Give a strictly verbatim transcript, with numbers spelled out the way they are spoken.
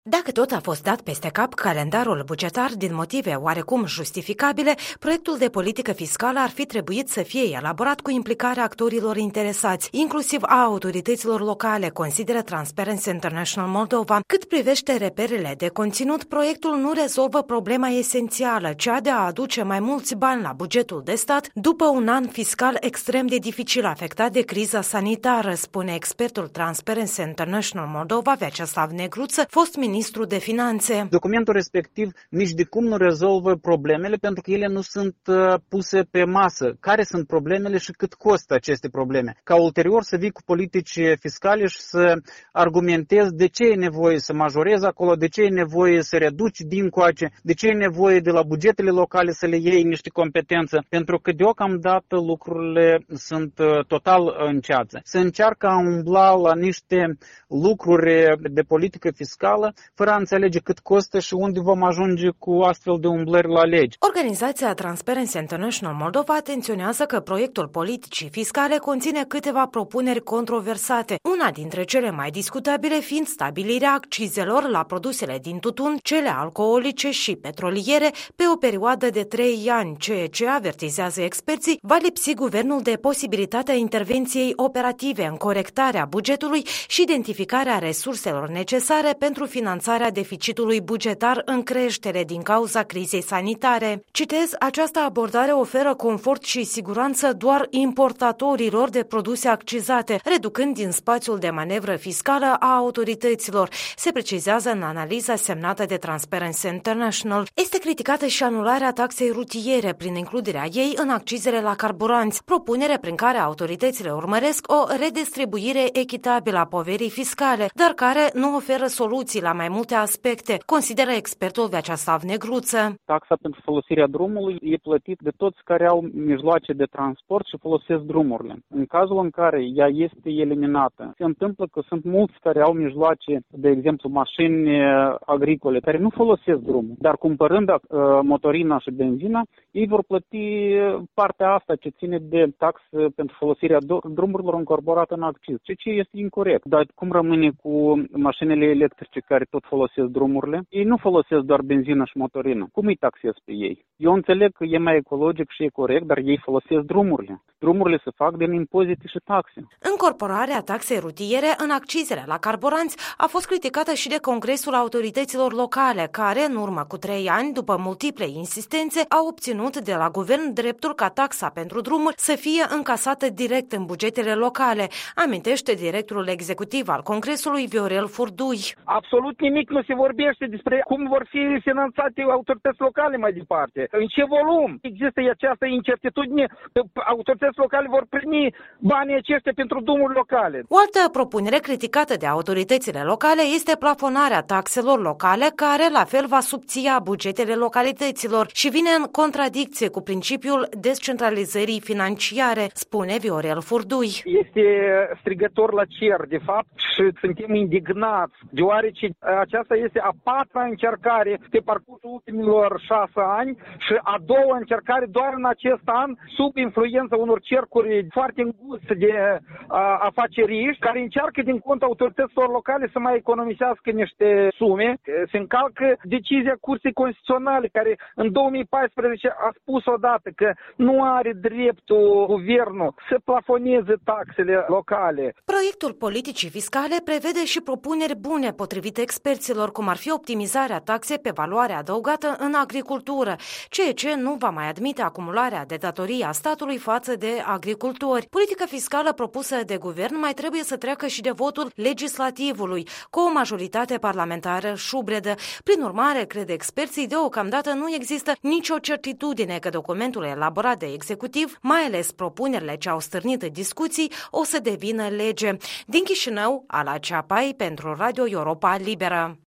Dacă tot a fost dat peste cap calendarul bugetar din motive oarecum justificabile, proiectul de politică fiscală ar fi trebuit să fie elaborat cu implicarea actorilor interesați, inclusiv a autorităților locale, consideră Transparency International Moldova. Cât privește reperele de conținut, proiectul nu rezolvă problema esențială, cea de a aduce mai mulți bani la bugetul de stat după un an fiscal extrem de dificil afectat de criza sanitară, spune expertul Transparency International Moldova, Vyacheslav Negruță, fost ministru de finanțe. Documentul respectiv nici de cum nu rezolvă problemele pentru că ele nu sunt uh, puse pe masă. Care sunt problemele și cât costă aceste probleme? Ca ulterior să vii cu politici fiscale și să argumentezi de ce e nevoie să majorezi acolo, de ce e nevoie să reduci dincoace, de ce e nevoie de la bugetele locale să le iei niște competență. Pentru că deocamdată lucrurile sunt uh, total în ceață. Se încearcă a umbla la niște lucruri de politică fiscală fără a înțelege cât costă și unde vom ajunge cu astfel de umblări la legi. Organizația Transparency International Moldova atenționează că proiectul politicii fiscale conține câteva propuneri controversate, una dintre cele mai discutabile fiind stabilirea accizelor la produsele din tutun, cele alcoolice și petroliere pe o perioadă de trei ani, ceea ce, avertizează experții, va lipsi guvernul de posibilitatea intervenției operative în corectarea bugetului și identificarea resurselor necesare pentru finanțarea deficitului bugetar în creștere din cauza crizei sanitare. Citez, această abordare oferă confort și siguranță doar importatorilor de produse accizate, reducând din spațiul de manevră fiscală a autorităților, se precizează în analiza semnată de Transparency International. Este criticată și anularea taxei rutiere prin includerea ei în accizele la carburanți, propunere prin care autoritățile urmăresc o redistribuire echitabilă a poverii fiscale, dar care nu oferă soluții la mai multe aspecte, consideră expertul Vyacheslav Negruță. Taxa pentru folosirea drumului e plătit de toți care au mijloace de transport și folosesc drumurile. În cazul în care ea este eliminată, se întâmplă că sunt mulți care au mijloace, de exemplu mașini agricole, care nu folosesc drumul, dar cumpărând uh, motorina și benzina, ei vor plăti partea asta ce ține de taxă pentru folosirea drumurilor încorporată în acciz, ceea ce este incorect. Dar cum rămâne cu mașinile electrice care tot folosesc drumurile? Ei nu folosesc doar benzină și motorină. Cum îi taxez pe ei? Eu înțeleg că e mai ecologic și e corect, dar ei folosesc drumurile. Drumurile se fac din impozite și taxe. Încorporarea taxei rutiere în accizele la carburanți a fost criticată și de Congresul Autorităților Locale, care, în urmă cu trei ani, după multiple insistențe, a obținut de la guvern dreptul ca taxa pentru drumuri să fie încasată direct în bugetele locale, amintește directorul executiv al Congresului, Viorel Furdui. Absolut nimic nu se vorbește despre cum vor fi finanțate autorități locale mai departe. În ce volum? Există această incertitudine. Autorități locale vor primi banii aceștia pentru drumuri locale. O altă propunere criticată de autoritățile locale este plafonarea taxelor locale, care la fel va subția bugetele localităților și vine în contradicție cu principiul descentralizării financiare, spune Viorel Furdui. Este strigător la cer, de fapt, și suntem indignați, deoarece aceasta este a patra încercare pe parcursul ultimilor șase ani și a doua încercare doar în acest an, sub influența unor cercuri foarte înguste de afaceriști, care încearcă din contul autorităților locale să mai economisească niște sume. Se încalcă decizia Curții Constituționale, care în două mii paisprezece a spus odată că nu are dreptul guvernul să plafoneze taxele locale. Proiectul politicii fiscale prevede și propuneri bune potrivit experților, cum ar fi optimizarea taxei pe valoare adăugată în agricultură, ceea ce nu va mai admite acumularea de datorii a statului față de agricultori. Politica fiscală propusă de guvern mai trebuie să treacă și de votul legislativului, cu o majoritate parlamentară șubredă. Prin urmare, cred experții, deocamdată nu există nicio certitudine că documentul elaborat de executiv, mai ales propunerile ce au stârnit discuții, o să devină lege. Din Chișinău, Ala Ceapai pentru Radio Europa Liberă.